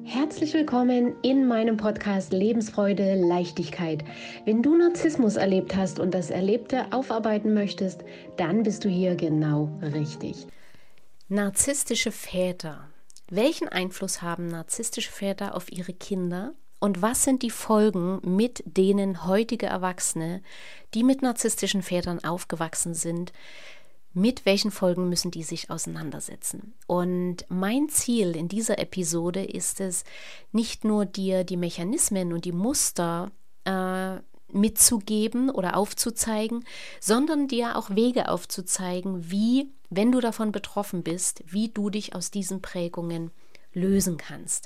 Herzlich willkommen in meinem Podcast Lebensfreude, Leichtigkeit. Wenn du Narzissmus erlebt hast und das Erlebte aufarbeiten möchtest, dann bist du hier genau richtig. Narzisstische Väter. Welchen Einfluss haben narzisstische Väter auf ihre Kinder? Und was sind die Folgen, mit denen heutige Erwachsene, die mit narzisstischen Vätern aufgewachsen sind, mit welchen Folgen müssen die sich auseinandersetzen? Und mein Ziel in dieser Episode ist es, nicht nur dir die Mechanismen und die Muster mitzugeben oder aufzuzeigen, sondern dir auch Wege aufzuzeigen, wie, wenn du davon betroffen bist, wie du dich aus diesen Prägungen lösen kannst.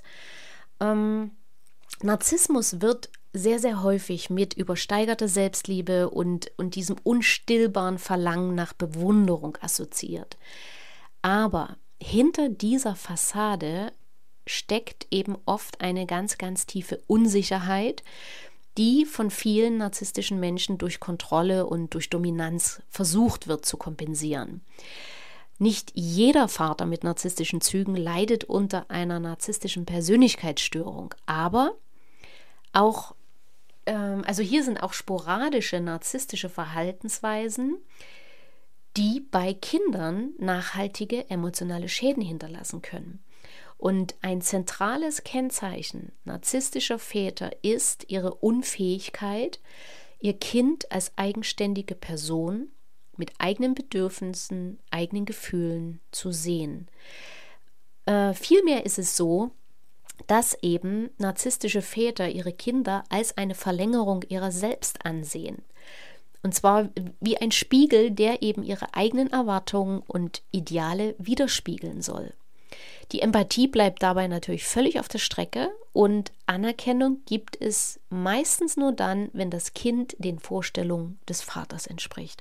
Narzissmus wird sehr, sehr häufig mit übersteigerter Selbstliebe und diesem unstillbaren Verlangen nach Bewunderung assoziiert. Aber hinter dieser Fassade steckt eben oft eine ganz, ganz tiefe Unsicherheit, die von vielen narzisstischen Menschen durch Kontrolle und durch Dominanz versucht wird zu kompensieren. Nicht jeder Vater mit narzisstischen Zügen leidet unter einer narzisstischen Persönlichkeitsstörung, aber auch also hier sind auch sporadische narzisstische Verhaltensweisen, die bei Kindern nachhaltige emotionale Schäden hinterlassen können. Und ein zentrales Kennzeichen narzisstischer Väter ist ihre Unfähigkeit, ihr Kind als eigenständige Person mit eigenen Bedürfnissen, eigenen Gefühlen zu sehen. Vielmehr ist es so, dass eben narzisstische Väter ihre Kinder als eine Verlängerung ihrer selbst ansehen. Und zwar wie ein Spiegel, der eben ihre eigenen Erwartungen und Ideale widerspiegeln soll. Die Empathie bleibt dabei natürlich völlig auf der Strecke und Anerkennung gibt es meistens nur dann, wenn das Kind den Vorstellungen des Vaters entspricht.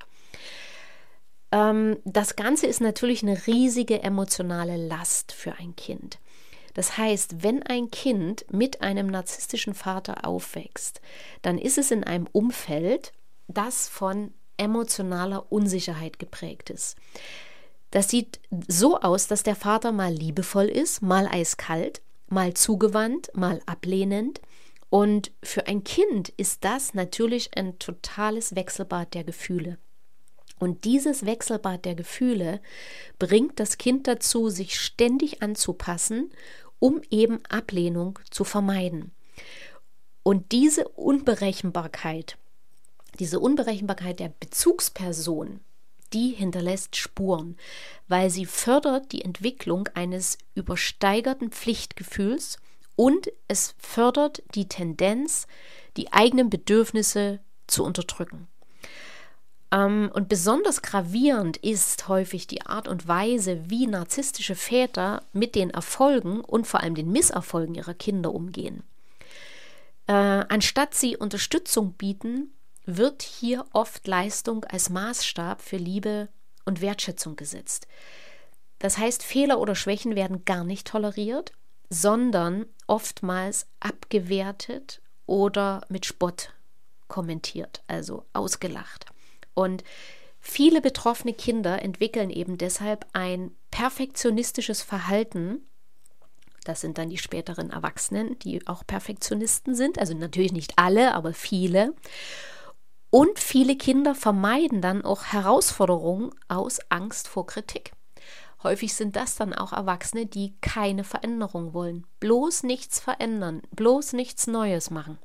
Das Ganze ist natürlich eine riesige emotionale Last für ein Kind. Das heißt, wenn ein Kind mit einem narzisstischen Vater aufwächst, dann ist es in einem Umfeld, das von emotionaler Unsicherheit geprägt ist. Das sieht so aus, dass der Vater mal liebevoll ist, mal eiskalt, mal zugewandt, mal ablehnend. Und für ein Kind ist das natürlich ein totales Wechselbad der Gefühle. Und dieses Wechselbad der Gefühle bringt das Kind dazu, sich ständig anzupassen, um eben Ablehnung zu vermeiden. Und diese Unberechenbarkeit der Bezugsperson, die hinterlässt Spuren, weil sie fördert die Entwicklung eines übersteigerten Pflichtgefühls und es fördert die Tendenz, die eigenen Bedürfnisse zu unterdrücken. Und besonders gravierend ist häufig die Art und Weise, wie narzisstische Väter mit den Erfolgen und vor allem den Misserfolgen ihrer Kinder umgehen. Anstatt sie Unterstützung bieten, wird hier oft Leistung als Maßstab für Liebe und Wertschätzung gesetzt. Das heißt, Fehler oder Schwächen werden gar nicht toleriert, sondern oftmals abgewertet oder mit Spott kommentiert, also ausgelacht. Und viele betroffene Kinder entwickeln eben deshalb ein perfektionistisches Verhalten. Das sind dann die späteren Erwachsenen, die auch Perfektionisten sind. Also natürlich nicht alle, aber viele. Und viele Kinder vermeiden dann auch Herausforderungen aus Angst vor Kritik. Häufig sind das dann auch Erwachsene, die keine Veränderung wollen. Bloß nichts verändern, bloß nichts Neues machen.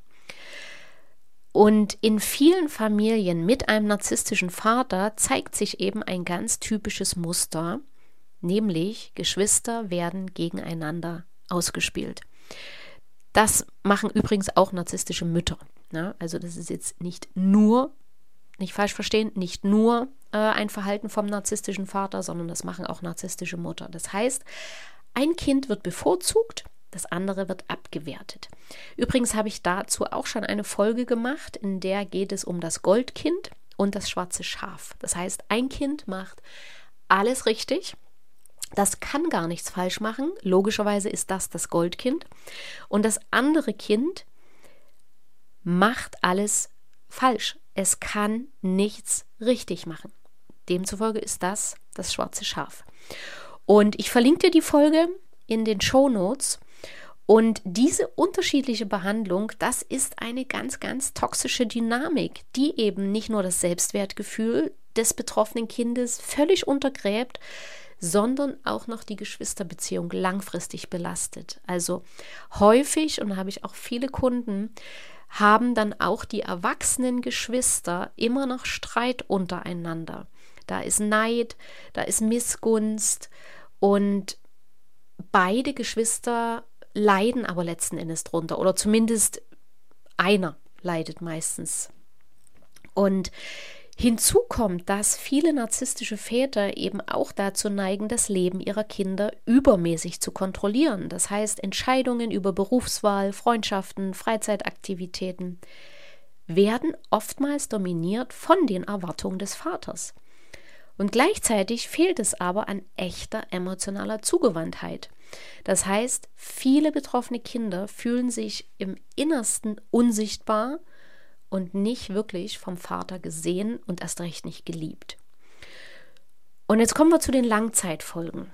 Und in vielen Familien mit einem narzisstischen Vater zeigt sich eben ein ganz typisches Muster, nämlich Geschwister werden gegeneinander ausgespielt. Das machen übrigens auch narzisstische Mütter. Ne? Also das ist jetzt nicht nur, nicht falsch verstehen, nicht nur ein Verhalten vom narzisstischen Vater, sondern das machen auch narzisstische Mütter. Das heißt, ein Kind wird bevorzugt, das andere wird abgewertet. Übrigens habe ich dazu auch schon eine Folge gemacht, in der geht es um das Goldkind und das schwarze Schaf. Das heißt, ein Kind macht alles richtig, das kann gar nichts falsch machen. Logischerweise ist das Goldkind. Und das andere Kind macht alles falsch. Es kann nichts richtig machen. Demzufolge ist das schwarze Schaf. Und ich verlinke dir die Folge in den Shownotes. Und diese unterschiedliche Behandlung, das ist eine ganz, ganz toxische Dynamik, die eben nicht nur das Selbstwertgefühl des betroffenen Kindes völlig untergräbt, sondern auch noch die Geschwisterbeziehung langfristig belastet. Also häufig, und da habe ich auch viele Kunden, haben dann auch die erwachsenen Geschwister immer noch Streit untereinander. Da ist Neid, da ist Missgunst und beide Geschwister leiden aber letzten Endes drunter oder zumindest einer leidet meistens. Und hinzu kommt, dass viele narzisstische Väter eben auch dazu neigen, das Leben ihrer Kinder übermäßig zu kontrollieren. Das heißt, Entscheidungen über Berufswahl, Freundschaften, Freizeitaktivitäten werden oftmals dominiert von den Erwartungen des Vaters. Und gleichzeitig fehlt es aber an echter emotionaler Zugewandtheit. Das heißt, viele betroffene Kinder fühlen sich im Innersten unsichtbar und nicht wirklich vom Vater gesehen und erst recht nicht geliebt. Und jetzt kommen wir zu den Langzeitfolgen.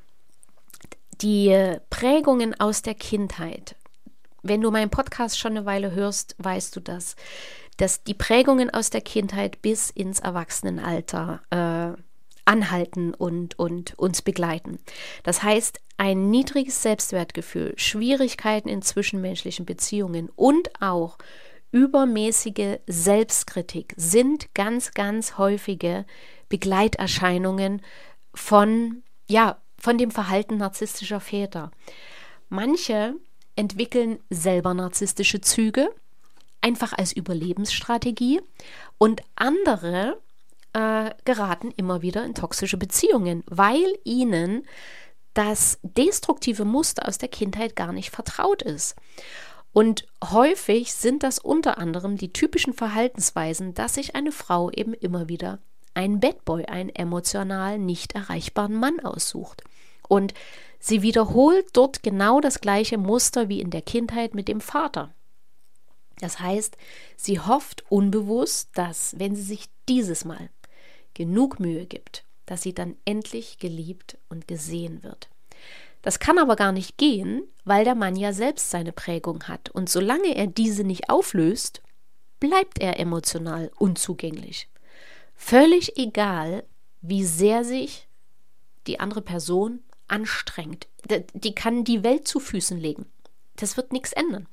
Die Prägungen aus der Kindheit. Wenn du meinen Podcast schon eine Weile hörst, weißt du das, dass die Prägungen aus der Kindheit bis ins Erwachsenenalter anhalten und uns begleiten. Das heißt, ein niedriges Selbstwertgefühl, Schwierigkeiten in zwischenmenschlichen Beziehungen und auch übermäßige Selbstkritik sind ganz, ganz häufige Begleiterscheinungen von dem Verhalten narzisstischer Väter. Manche entwickeln selber narzisstische Züge, einfach als Überlebensstrategie, und andere geraten immer wieder in toxische Beziehungen, weil ihnen das destruktive Muster aus der Kindheit gar nicht vertraut ist. Und häufig sind das unter anderem die typischen Verhaltensweisen, dass sich eine Frau eben immer wieder einen Badboy, einen emotional nicht erreichbaren Mann aussucht. Und sie wiederholt dort genau das gleiche Muster wie in der Kindheit mit dem Vater. Das heißt, sie hofft unbewusst, dass, wenn sie sich dieses Mal genug Mühe gibt, dass sie dann endlich geliebt und gesehen wird. Das kann aber gar nicht gehen, weil der Mann ja selbst seine Prägung hat. Und solange er diese nicht auflöst, bleibt er emotional unzugänglich. Völlig egal, wie sehr sich die andere Person anstrengt. Die kann die Welt zu Füßen legen. Das wird nichts ändern.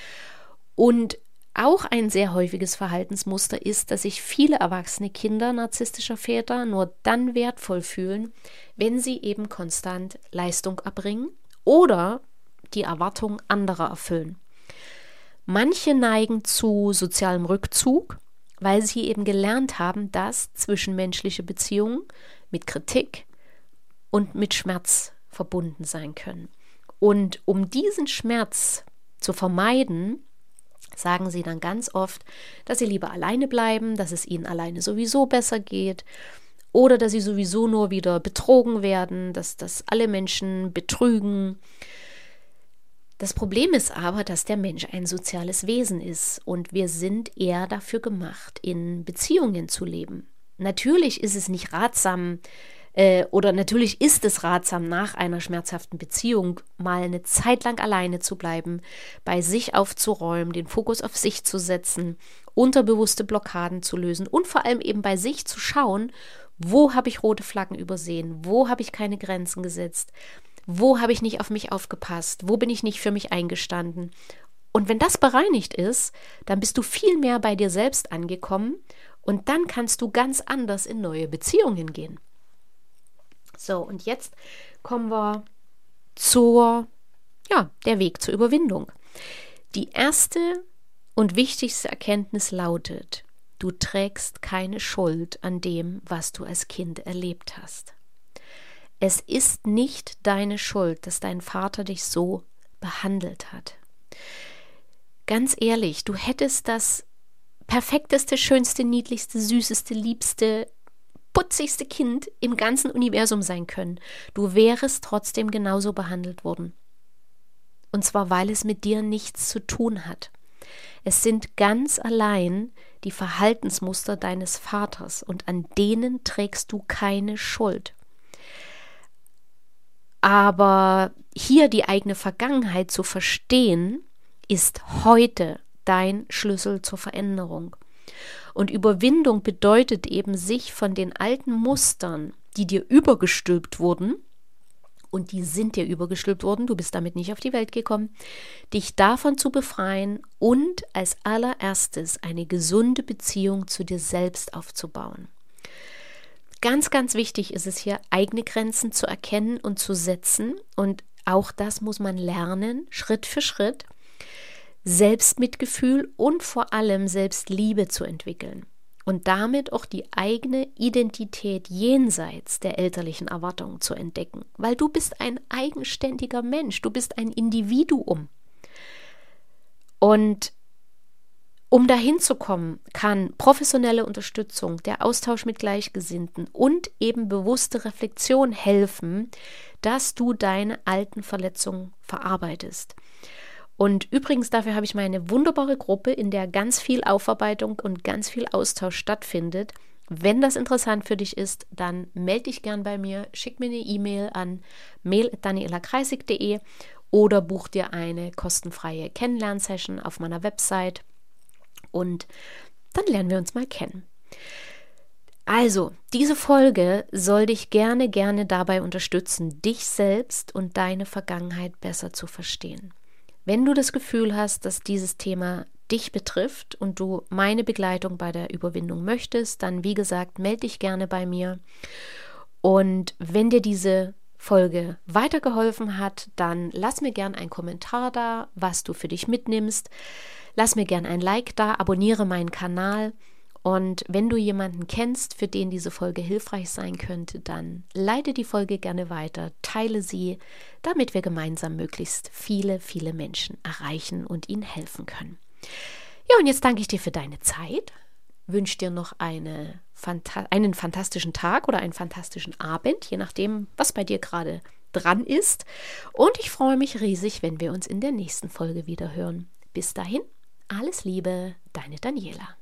Und auch ein sehr häufiges Verhaltensmuster ist, dass sich viele erwachsene Kinder narzisstischer Väter nur dann wertvoll fühlen, wenn sie eben konstant Leistung erbringen oder die Erwartungen anderer erfüllen. Manche neigen zu sozialem Rückzug, weil sie eben gelernt haben, dass zwischenmenschliche Beziehungen mit Kritik und mit Schmerz verbunden sein können. Und um diesen Schmerz zu vermeiden, sagen sie dann ganz oft, dass sie lieber alleine bleiben, dass es ihnen alleine sowieso besser geht oder dass sie sowieso nur wieder betrogen werden, dass alle Menschen betrügen. Das Problem ist aber, dass der Mensch ein soziales Wesen ist und wir sind eher dafür gemacht, in Beziehungen zu leben. Natürlich ist es nicht ratsam, natürlich ist es ratsam, nach einer schmerzhaften Beziehung mal eine Zeit lang alleine zu bleiben, bei sich aufzuräumen, den Fokus auf sich zu setzen, unterbewusste Blockaden zu lösen und vor allem eben bei sich zu schauen, wo habe ich rote Flaggen übersehen, wo habe ich keine Grenzen gesetzt, wo habe ich nicht auf mich aufgepasst, wo bin ich nicht für mich eingestanden. Und wenn das bereinigt ist, dann bist du viel mehr bei dir selbst angekommen und dann kannst du ganz anders in neue Beziehungen gehen. So, und jetzt kommen wir der Weg zur Überwindung. Die erste und wichtigste Erkenntnis lautet: Du trägst keine Schuld an dem, was du als Kind erlebt hast. Es ist nicht deine Schuld, dass dein Vater dich so behandelt hat. Ganz ehrlich, du hättest das perfekteste, schönste, niedlichste, süßeste, liebste, putzigste Kind im ganzen Universum sein können. Du wärest trotzdem genauso behandelt worden. Und zwar, weil es mit dir nichts zu tun hat. Es sind ganz allein die Verhaltensmuster deines Vaters und an denen trägst du keine Schuld. Aber hier die eigene Vergangenheit zu verstehen, ist heute dein Schlüssel zur Veränderung. Und Überwindung bedeutet eben, sich von den alten Mustern, die dir übergestülpt wurden, und die sind dir übergestülpt worden, du bist damit nicht auf die Welt gekommen, dich davon zu befreien und als allererstes eine gesunde Beziehung zu dir selbst aufzubauen. Ganz, ganz wichtig ist es hier, eigene Grenzen zu erkennen und zu setzen, und auch das muss man lernen, Schritt für Schritt, Selbstmitgefühl und vor allem Selbstliebe zu entwickeln und damit auch die eigene Identität jenseits der elterlichen Erwartungen zu entdecken, weil du bist ein eigenständiger Mensch, du bist ein Individuum. Und um dahin zu kommen, kann professionelle Unterstützung, der Austausch mit Gleichgesinnten und eben bewusste Reflexion helfen, dass du deine alten Verletzungen verarbeitest. Und übrigens, dafür habe ich meine wunderbare Gruppe, in der ganz viel Aufarbeitung und ganz viel Austausch stattfindet. Wenn das interessant für dich ist, dann melde dich gern bei mir, schick mir eine E-Mail an mail@danielakreisig.de oder buch dir eine kostenfreie Kennenlernsession auf meiner Website und dann lernen wir uns mal kennen. Also, diese Folge soll dich gerne dabei unterstützen, dich selbst und deine Vergangenheit besser zu verstehen. Wenn du das Gefühl hast, dass dieses Thema dich betrifft und du meine Begleitung bei der Überwindung möchtest, dann wie gesagt, melde dich gerne bei mir. Und wenn dir diese Folge weitergeholfen hat, dann lass mir gerne einen Kommentar da, was du für dich mitnimmst. Lass mir gerne ein Like da, abonniere meinen Kanal. Und wenn du jemanden kennst, für den diese Folge hilfreich sein könnte, dann leite die Folge gerne weiter, teile sie, damit wir gemeinsam möglichst viele Menschen erreichen und ihnen helfen können. Ja, und jetzt danke ich dir für deine Zeit, wünsche dir noch einen fantastischen Tag oder einen fantastischen Abend, je nachdem, was bei dir gerade dran ist. Und ich freue mich riesig, wenn wir uns in der nächsten Folge wieder hören. Bis dahin, alles Liebe, deine Daniela.